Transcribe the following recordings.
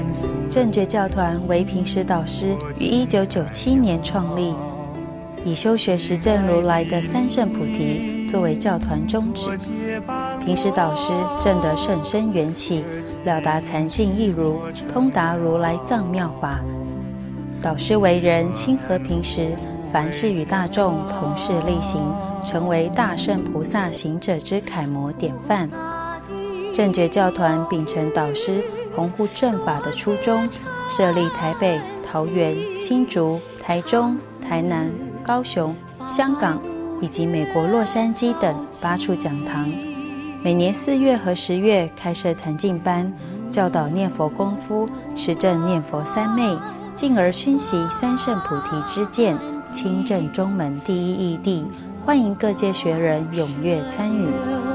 正觉教团为平时导师于1997年创立，以修学实证如来的三圣菩提作为教团宗旨。平时导师证得甚深缘起，了达禅境义如，通达如来藏妙法。导师为人亲和平时，凡事与大众同事力行，成为大圣菩萨行者之楷模典范。正觉教团秉承导师弘护正法的初衷，设立台北、桃园、新竹、台中、台南、高雄、香港以及美国洛杉矶等8处讲堂，每年4月和10月开设禅境班，教导念佛功夫，实证念佛三昧，进而熏习三圣菩提之见，亲证中门第一义谛，欢迎各界学人踊跃参与。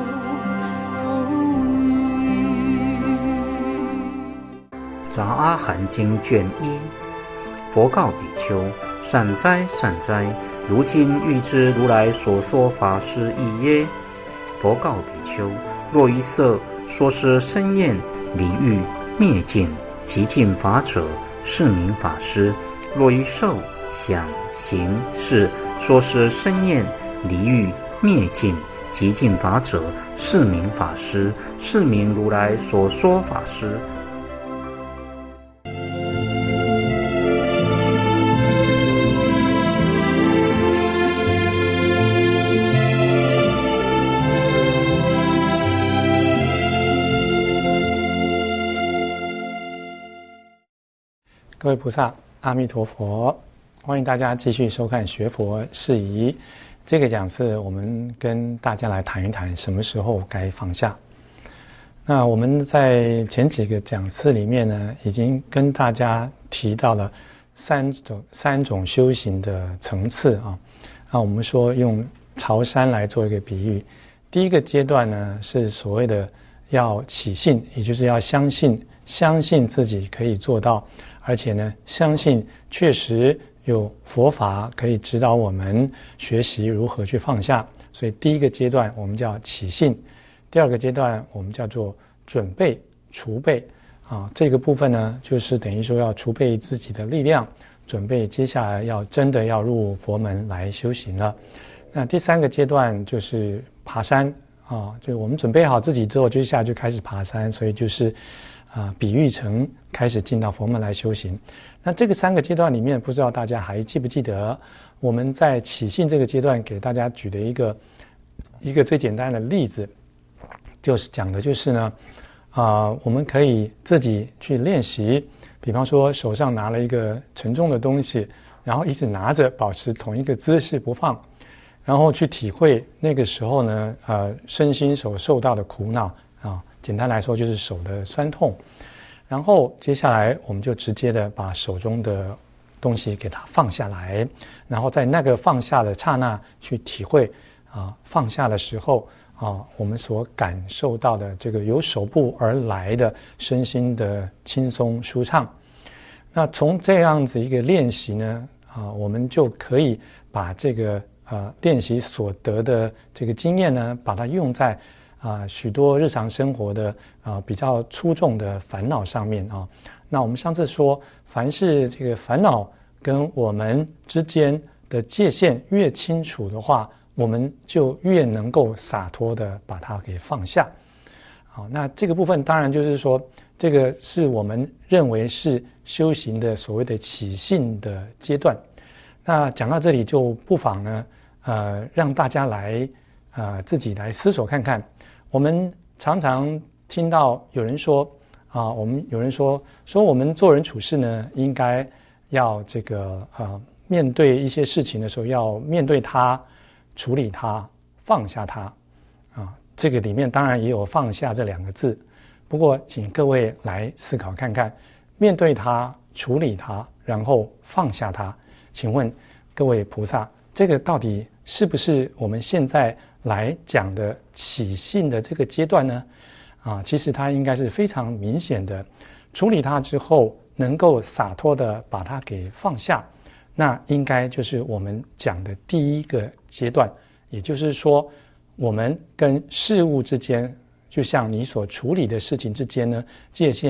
杂阿含经卷1，佛告比丘：善哉善哉，如今欲知如来所说法是义耶？佛告比丘：若一色说是生厌离欲灭尽极尽法者，是名法师；若一受想行识说是生厌离欲灭尽极尽法者，是名法师，是名如来所说法师。 各位菩萨，阿弥陀佛！欢迎大家继续收看学佛事宜。这个讲次，我们跟大家来谈一谈什么时候该放下。那我们在前几个讲次里面呢，已经跟大家提到了三种修行的层次啊。那我们说用朝山来做一个比喻，第一个阶段呢是所谓的要起信，也就是要相信自己可以做到。而且呢，相信确实有佛法可以指导我们学习如何去放下。所以第一个阶段我们叫起信，第二个阶段我们叫做准备储备啊。这个部分呢，就是等于说要储备自己的力量，准备接下来真的要入佛门来修行了。那第三个阶段就是爬山啊，就我们准备好自己之后，接下来就开始爬山，所以就是比喻成开始进到佛门来修行。那这个3个阶段里面，不知道大家还记不记得我们在起信这个阶段给大家举的一个最简单的例子，就是讲的就是呢我们可以自己去练习，比方说手上拿了一个沉重的东西，然后一直拿着，保持同一个姿势不放，然后去体会那个时候呢身心所受到的苦恼啊。简单来说就是手的酸痛，然后接下来我们就直接的把手中的东西给它放下来，然后在那个放下的刹那去体会放下的时候我们所感受到的这个由手部而来的身心的轻松舒畅。那从这样子一个练习呢我们就可以把这个练习所得的这个经验呢，把它用在许多日常生活的比较粗重的烦恼上面那我们上次说，凡是这个烦恼跟我们之间的界限越清楚的话，我们就越能够洒脱的把它给放下。好，那这个部分当然就是说，这个是我们认为是修行的所谓的起信的阶段。那讲到这里，就不妨呢让大家来自己来思索看看。我们常常听到有人说有人说我们做人处事呢，应该要这个面对一些事情的时候，要面对它，处理它，放下它这个里面当然也有放下这2个字。不过请各位来思考看看，面对它，处理它，然后放下它，请问各位菩萨，这个到底是不是我们现在来讲的起信的这个阶段呢？其实它应该是非常明显的，处理它之后能够洒脱的把它给放下，那应该就是我们讲的第一个阶段。也就是说，我们跟事物之间，就像你所处理的事情之间呢，界限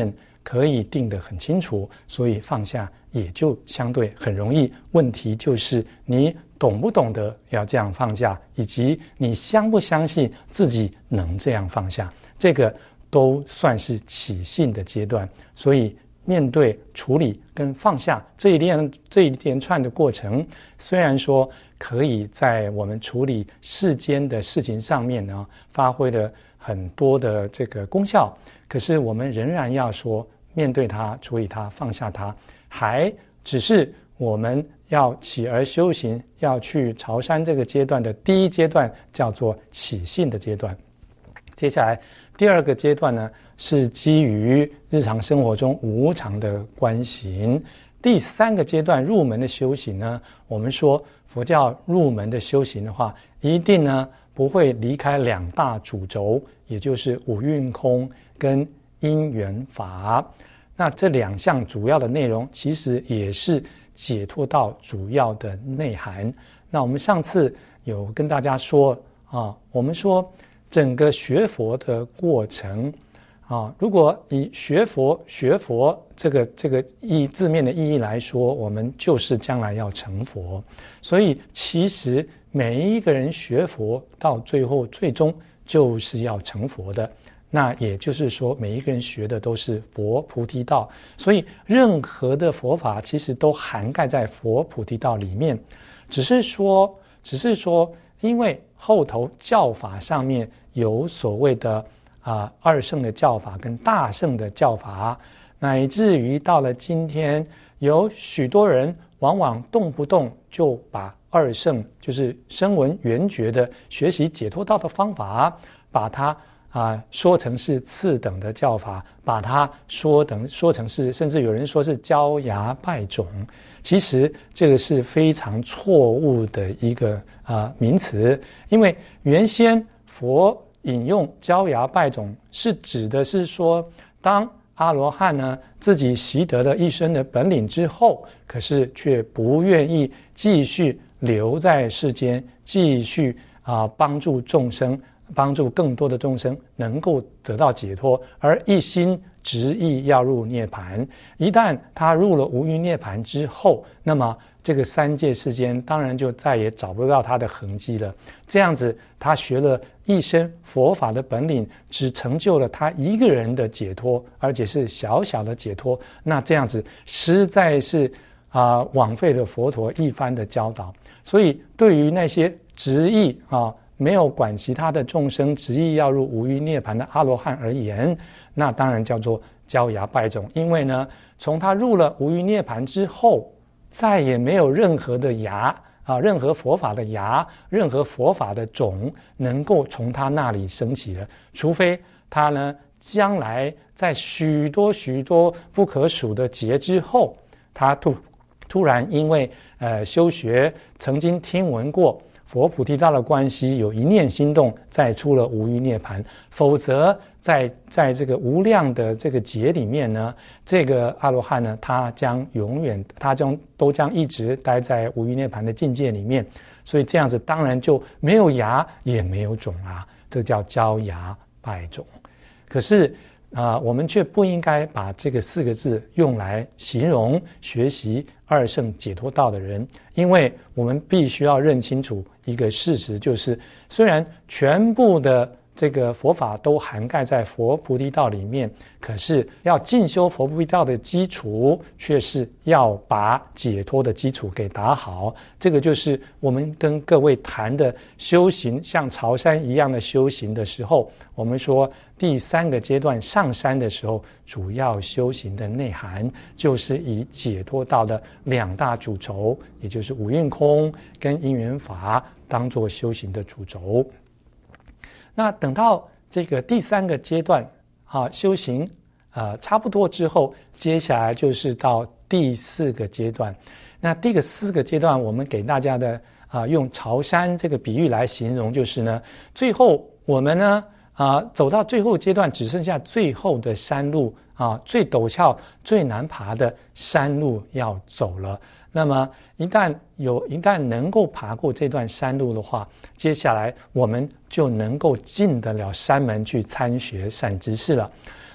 可以定得很清楚，所以放下也就相对很容易。问题就是你懂不懂得要这样放下，以及你相不相信自己能这样放下，这个都算是起信的阶段。所以面对处理跟放下这一连串的过程，虽然说可以在我们处理世间的事情上面呢发挥了很多的这个功效，可是我们仍然要说面对它、处理它、放下它，还只是我们要起而修行，要去朝山这个阶段的第一阶段，叫做起信的阶段。接下来第二个阶段呢，是基于日常生活中无常的观行。第三个阶段入门的修行呢，我们说佛教入门的修行的话，一定呢不会离开两大主轴，也就是五蕴空跟因缘法。那这两项主要的内容其实也是解脱道主要的内涵。那我们上次有跟大家说我们说整个学佛的过程如果以学佛这个字面的意义来说，我们就是将来要成佛。所以其实每一个人学佛到最终就是要成佛的。那也就是说每一个人学的都是佛菩提道，所以任何的佛法其实都涵盖在佛菩提道里面，只是说因为后头教法上面有所谓的二圣的教法跟大圣的教法，乃至于到了今天有许多人往往动不动就把二圣，就是声闻缘觉的学习解脱道的方法，把它说成是次等的教法，把它说成是，甚至有人说是焦芽败种。其实这个是非常错误的一个名词，因为原先佛引用焦芽败种是指的是说，当阿罗汉呢自己习得了一生的本领之后，可是却不愿意继续留在世间，继续帮助众生，帮助更多的众生能够得到解脱，而一心执意要入涅槃。一旦他入了无余涅槃之后，那么这个三界世间当然就再也找不到他的痕迹了。这样子他学了一生佛法的本领，只成就了他一个人的解脱，而且是小小的解脱，那这样子实在是枉费了佛陀一番的教导。所以对于那些执意没有管其他的众生，执意要入无余涅槃的阿罗汉而言，那当然叫做焦芽败种。因为呢，从他入了无余涅槃之后，再也没有任何的芽任何佛法的芽，任何佛法的种能够从他那里升起了，除非他呢将来在许多不可数的劫之后，他突然因为修学曾经听闻过佛菩提道的关系，有一念心动，再出了无余涅槃。否则在这个无量的这个劫里面呢，这个阿罗汉呢，他将一直待在无余涅槃的境界里面。所以这样子当然就没有芽也没有种这叫焦芽败种。可是我们却不应该把这个4个字用来形容学习二圣解脱道的人，因为我们必须要认清楚一个事实，就是虽然全部的这个佛法都涵盖在佛菩提道里面，可是要进修佛菩提道的基础，却是要把解脱的基础给打好。这个就是我们跟各位谈的修行，像朝山一样的修行的时候，我们说第3个阶段上山的时候，主要修行的内涵就是以解脱道的2大主轴，也就是五蕴空跟因缘法当作修行的主轴。那等到这个第3个阶段修行差不多之后，接下来就是到第4个阶段。那第4个阶段我们给大家的用朝山这个比喻来形容，就是呢，最后我们呢走到最后阶段，只剩下最后的山路最陡峭最难爬的山路要走了。那么一旦能够爬过这段山路的话，接下来我们就能够进得了山门去参学善知识了。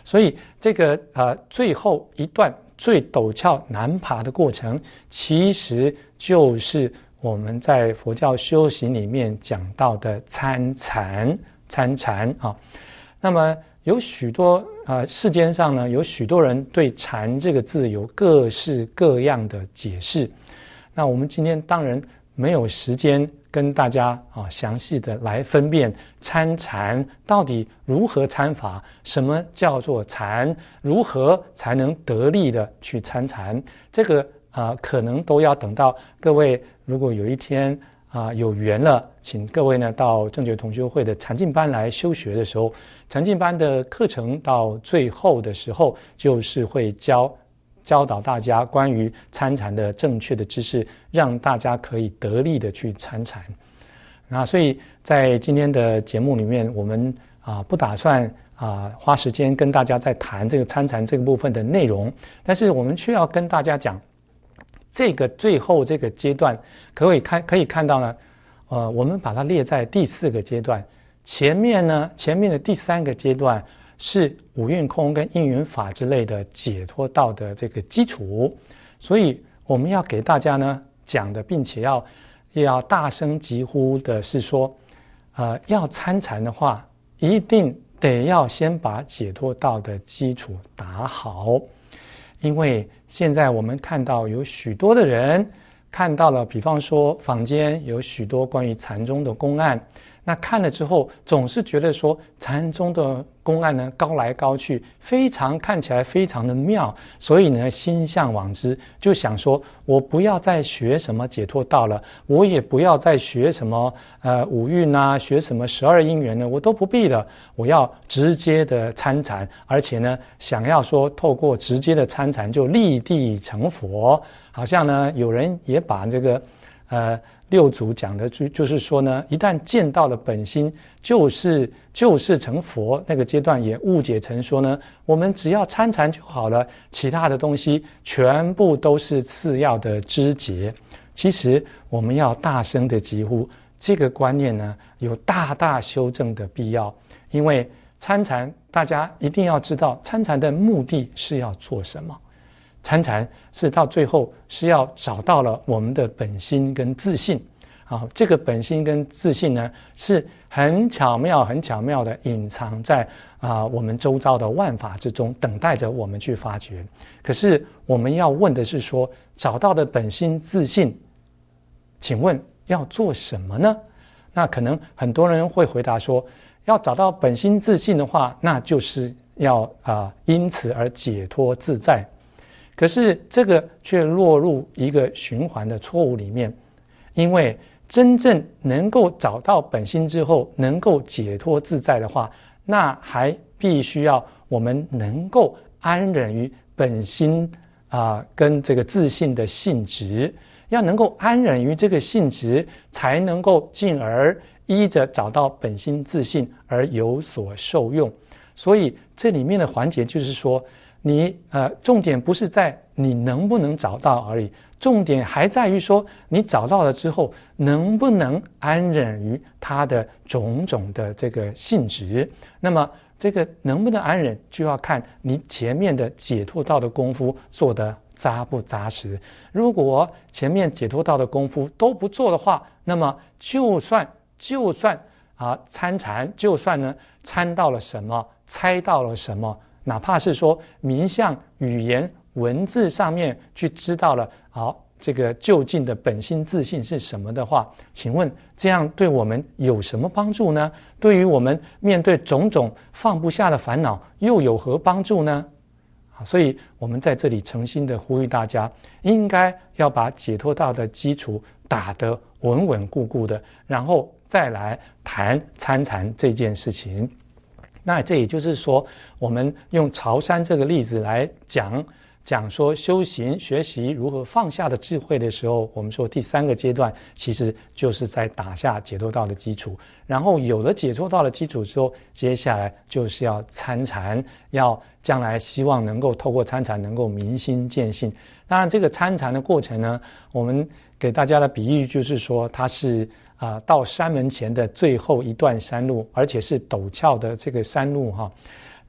所以这个最后一段最陡峭难爬的过程，其实就是我们在佛教修行里面讲到的参禅啊。那么有许多世间上呢，有许多人对禅这个字有各式各样的解释。那我们今天当然没有时间跟大家详细的来分辨参禅到底如何参法，什么叫做禅，如何才能得力的去参禅，这个可能都要等到各位如果有一天有缘了，请各位呢到正觉同修会的禅净班来修学的时候，禅净班的课程到最后的时候，就是会教导大家关于参禅的正确的知识，让大家可以得力的去参禅。那所以在今天的节目里面，我们不打算花时间跟大家在谈这个参禅这个部分的内容，但是我们需要跟大家讲这个最后这个阶段可以看到呢，我们把它列在第4个阶段。前面的第3个阶段是五蕴空跟因缘法之类的解脱道的这个基础，所以我们要给大家呢讲的，并且要大声疾呼的是说，要参禅的话，一定得要先把解脱道的基础打好。因为现在我们看到有许多的人看到了，比方说坊间有许多关于禅宗的公案，那看了之后总是觉得说禅宗的公案呢高来高去，看起来非常的妙，所以呢心向往之，就想说我不要再学什么解脱道了，我也不要再学什么五蕴学什么12因缘呢，我都不必了，我要直接的参禅，而且呢想要说透过直接的参禅就立地成佛。好像呢有人也把这个六祖讲的就是说呢，一旦见到了本心就是成佛，那个阶段也误解成说呢，我们只要参禅就好了，其他的东西全部都是次要的枝节。其实我们要大声的疾呼，这个观念呢有大大修正的必要。因为参禅大家一定要知道，参禅的目的是要做什么。参禅是到最后是要找到了我们的本心跟自信这个本心跟自信呢是很巧妙的隐藏在我们周遭的万法之中，等待着我们去发掘。可是我们要问的是说，找到的本心自信，请问要做什么呢？那可能很多人会回答说，要找到本心自信的话，那就是要因此而解脱自在。可是这个却落入一个循环的错误里面，因为真正能够找到本心之后，能够解脱自在的话，那还必须要我们能够安忍于本心跟这个自信的性质，要能够安忍于这个性质，才能够进而依着找到本心自信而有所受用。所以这里面的环节就是说，你重点不是在你能不能找到而已，重点还在于说你找到了之后能不能安忍于它的种种的这个性质。那么这个能不能安忍，就要看你前面的解脱道的功夫做得扎不扎实。如果前面解脱道的功夫都不做的话，那么就算参禅，就算呢参到了什么，猜到了什么，哪怕是说名相语言文字上面去知道了这个究竟的本心自信是什么的话，请问这样对我们有什么帮助呢？对于我们面对种种放不下的烦恼又有何帮助呢？所以我们在这里诚心的呼吁大家，应该要把解脱道的基础打得稳稳固固的，然后再来谈参禅这件事情。那这也就是说，我们用潮汕这个例子来讲说修行学习如何放下的智慧的时候，我们说第3个阶段其实就是在打下解脱道的基础，然后有了解脱道的基础之后，接下来就是要参禅，要将来希望能够透过参禅能够明心见性。当然这个参禅的过程呢，我们给大家的比喻就是说，它是到山门前的最后一段山路，而且是陡峭的这个山路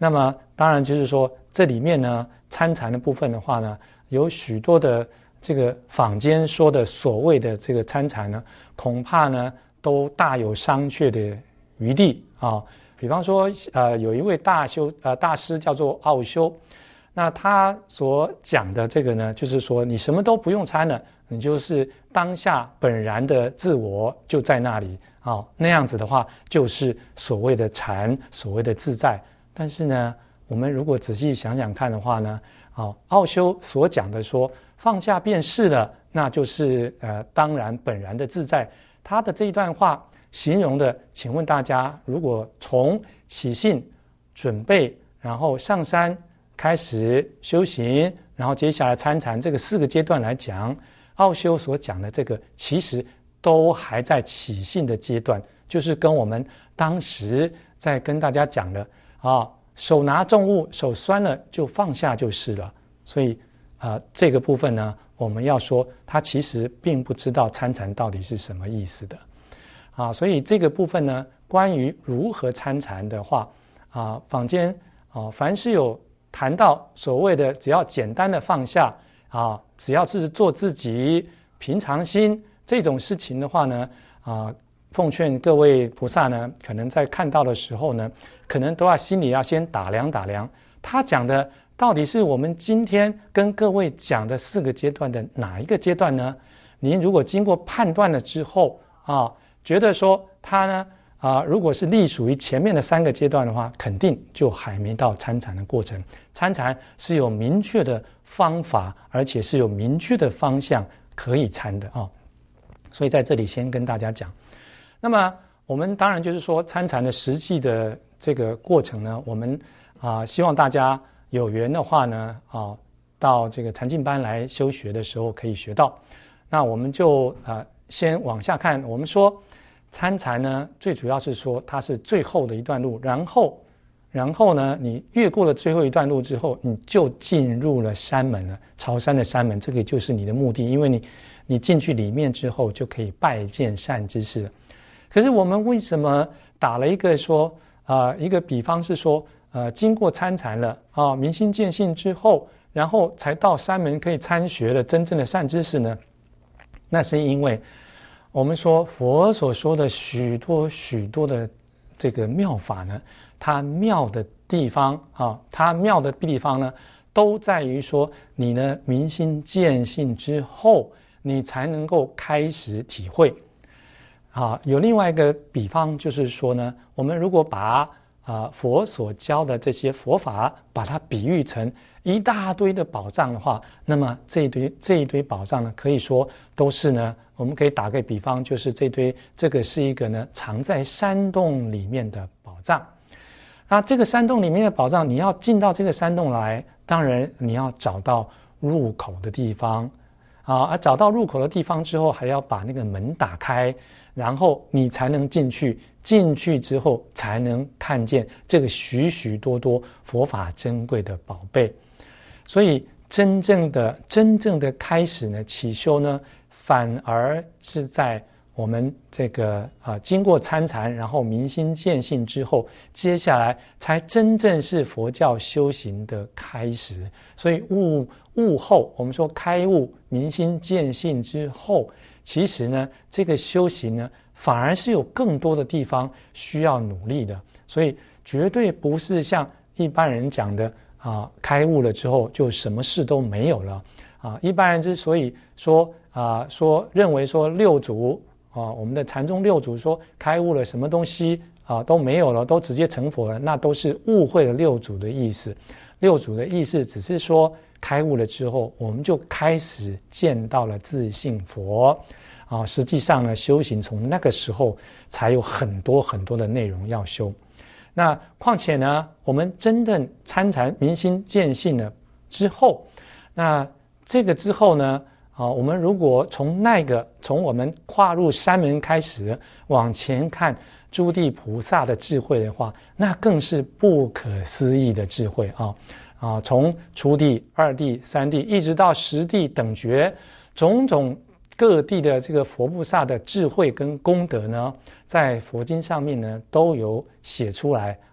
那么当然就是说这里面呢参禅的部分的话呢，有许多的这个坊间说的所谓的这个参禅呢，恐怕呢都大有商榷的余地啊。比方说有一位大师叫做奥修，那他所讲的这个呢，就是说你什么都不用参了，你就是当下本然的自我就在那里啊，那样子的话就是所谓的禅，所谓的自在。但是呢，我们如果仔细想想看的话呢，奥修所讲的说放下便是了，那就是当然本然的自在。他的这一段话形容的，请问大家，如果从起信、准备，然后上山开始修行，然后接下来参禅这个4个阶段来讲，奥修所讲的这个其实都还在起信的阶段，就是跟我们当时在跟大家讲的手拿重物，手酸了就放下就是了。所以这个部分呢，我们要说他其实并不知道参禅到底是什么意思的所以这个部分呢，关于如何参禅的话坊间凡是有谈到所谓的只要简单的放下只要是做自己平常心这种事情的话呢奉劝各位菩萨呢，可能在看到的时候呢，可能都要心里要先打量打量，他讲的到底是我们今天跟各位讲的4个阶段的哪一个阶段呢？您如果经过判断了之后觉得说他呢如果是隶属于前面的3个阶段的话，肯定就还没到参禅的过程。参禅是有明确的方法，而且是有明确的方向可以参的所以在这里先跟大家讲。那么我们当然就是说参禅的实际的这个过程呢，我们希望大家有缘的话呢到这个禅净班来修学的时候可以学到。那我们就先往下看，我们说参禅呢，最主要是说它是最后的一段路，然后呢，你越过了最后一段路之后，你就进入了山门了，朝山的山门，这个就是你的目的，因为你进去里面之后就可以拜见善知识了。可是我们为什么打了一个说一个比方是说经过参禅了明心见性之后，然后才到山门可以参学了真正的善知识呢？那是因为我们说佛所说的许多许多的这个妙法呢，它妙的地方它妙的地方呢，都在于说你呢明心见性之后，你才能够开始体会有另外一个比方就是说呢，我们如果把佛所教的这些佛法把它比喻成一大堆的宝藏的话，那么这一堆宝藏呢，可以说都是呢，我们可以打个比方，就是这个是一个呢藏在山洞里面的宝藏。那这个山洞里面的宝藏，你要进到这个山洞来，当然你要找到入口的地方而找到入口的地方之后，还要把那个门打开，然后你才能进去。进去之后才能看见这个许许多多佛法珍贵的宝贝。所以真正的开始呢，起修呢，反而是在我们这个经过参禅，然后明心见性之后，接下来才真正是佛教修行的开始。所以悟后，我们说开悟明心见性之后，其实呢这个修行呢反而是有更多的地方需要努力的。所以绝对不是像一般人讲的开悟了之后就什么事都没有了一般人之所以说认为说六祖我们的禅宗六祖说开悟了什么东西都没有了，都直接成佛了，那都是误会了六祖的意思。六祖的意思只是说开悟了之后，我们就开始见到了自性佛实际上呢，修行从那个时候才有很多很多的内容要修。那况且呢，我们真正参禅明心见性了之后，那这个之后呢我们如果从我们跨入山门开始往前看诸地菩萨的智慧的话，那更是不可思议的智慧从初地、二地、三地一直到10地等觉，种种各地的这个佛菩萨的智慧跟功德呢，在佛经上面呢都有写出来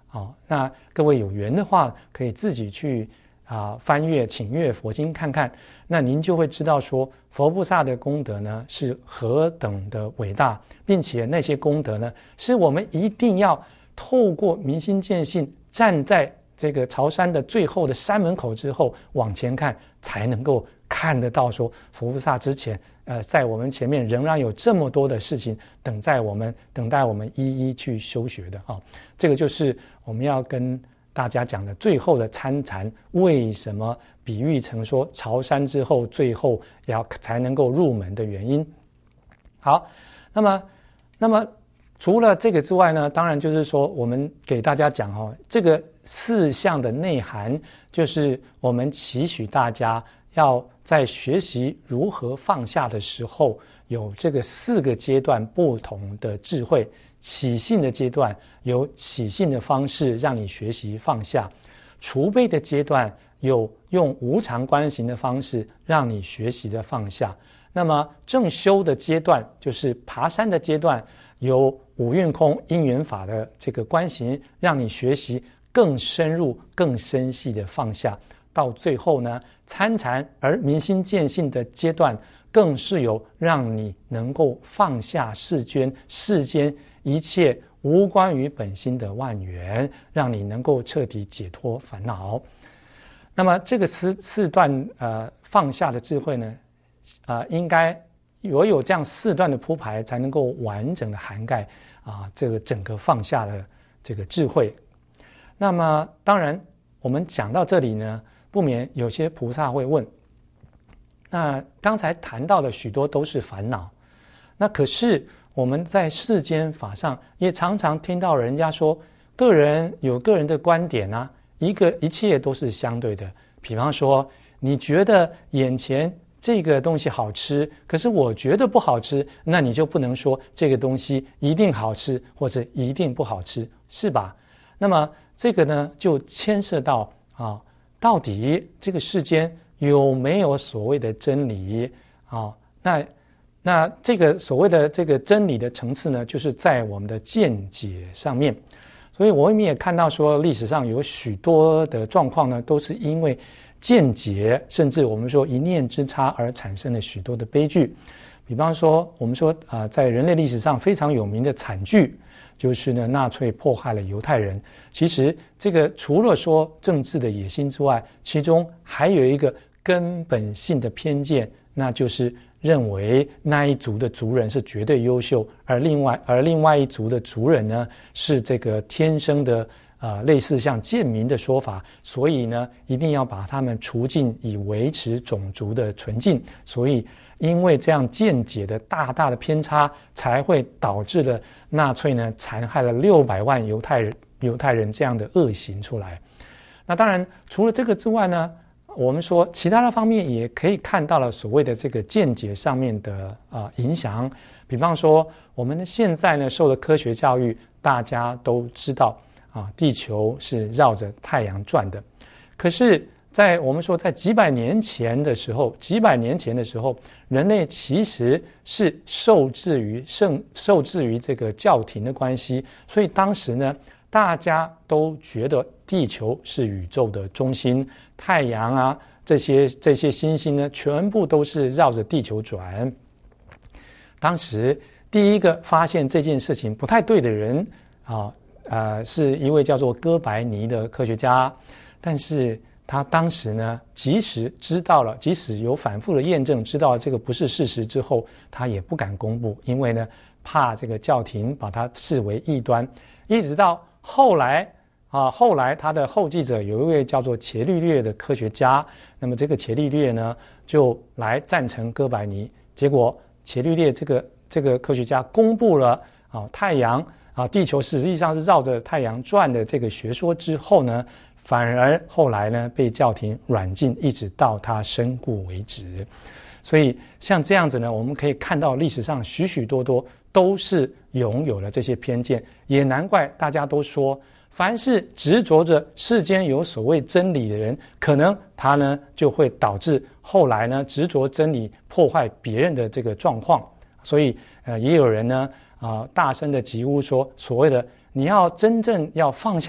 那各位有缘的话，可以自己去翻阅请阅佛经看看，那您就会知道说佛菩萨的功德呢是何等的伟大，并且那些功德呢是我们一定要透过明心见性，站在这个朝山的最后的山门口之后往前看，才能够看得到说佛菩萨之前在我们前面仍然有这么多的事情等待我们一一去修学的这个就是我们要跟大家讲的最后的参禅，为什么比喻成说朝山之后最后才能够入门的原因。好，那么除了这个之外呢，当然就是说我们给大家讲这个4项的内涵，就是我们期许大家要在学习如何放下的时候，有这个4个阶段不同的智慧。起信的阶段有起信的方式让你学习放下，储备的阶段有用无常观行的方式让你学习的放下，那么正修的阶段就是爬山的阶段，有五蕴空因缘法的这个观行让你学习更深入更深细的放下，到最后呢参禅而明心见性的阶段，更是有让你能够放下世间一切无关于本心的万缘，让你能够彻底解脱烦恼。那么这个四段放下的智慧呢，应该有这样4段的铺排，才能够完整的涵盖这个整个放下的这个智慧。那么当然我们讲到这里呢，不免有些菩萨会问，那刚才谈到的许多都是烦恼，那可是我们在世间法上也常常听到人家说，个人有个人的观点一切都是相对的。比方说你觉得眼前这个东西好吃，可是我觉得不好吃，那你就不能说这个东西一定好吃或者一定不好吃，是吧？那么这个呢就牵涉到到底这个世间有没有所谓的真理那这个所谓的这个真理的层次呢，就是在我们的见解上面。所以我们也看到说历史上有许多的状况呢，都是因为见解甚至我们说一念之差而产生了许多的悲剧。比方说我们说在人类历史上非常有名的惨剧，就是呢纳粹迫害了犹太人。其实这个除了说政治的野心之外，其中还有一个根本性的偏见，那就是认为那一族的族人是绝对优秀，而另外一族的族人呢是这个天生的类似像贱民的说法，所以呢一定要把他们除尽，以维持种族的纯净。所以因为这样见解的大大的偏差，才会导致了纳粹呢残害了600万犹太人这样的恶行出来。那当然除了这个之外呢，我们说其他的方面也可以看到了所谓的这个见解上面的影响。比方说我们现在呢受的科学教育，大家都知道地球是绕着太阳转的。可是我们说在几百年前的时候，人类其实是受制于这个教廷的关系，所以当时呢大家都觉得地球是宇宙的中心，太阳这些星星呢全部都是绕着地球转。当时第一个发现这件事情不太对的人是一位叫做哥白尼的科学家，但是他当时呢即使有反复的验证，知道这个不是事实之后，他也不敢公布，因为呢怕这个教廷把他视为异端。一直到后来他的后继者有一位叫做伽利略的科学家，那么这个伽利略呢就来赞成哥白尼。结果伽利略这个科学家公布了太阳地球实际上是绕着太阳转的这个学说之后呢，反而后来呢被教廷软禁，一直到他身故为止。所以像这样子呢，我们可以看到历史上许许多多都是拥有了这些偏见，也难怪大家都说，凡是执着着世间有所谓真理的人，可能他呢就会导致后来呢执着真理破坏别人的这个状况。所以也有人呢大声的疾呼说，所谓的你要真正要放下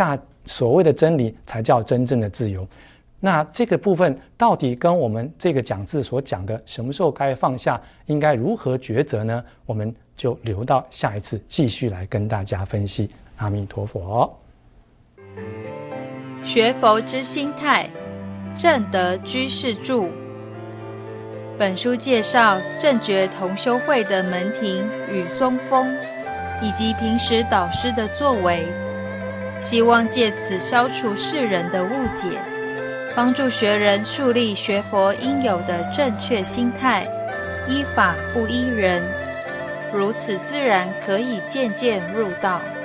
所谓的真理才叫真正的自由。那这个部分到底跟我们这个讲字所讲的什么时候该放下，应该如何抉择呢？我们就留到下一次继续来跟大家分析。阿弥陀佛。 学佛之心态，正德居士著。本书介绍正觉同修会的门庭与宗风，以及平时导师的作为，希望借此消除世人的误解，帮助学人树立学佛应有的正确心态，依法不依人，如此自然可以渐渐入道。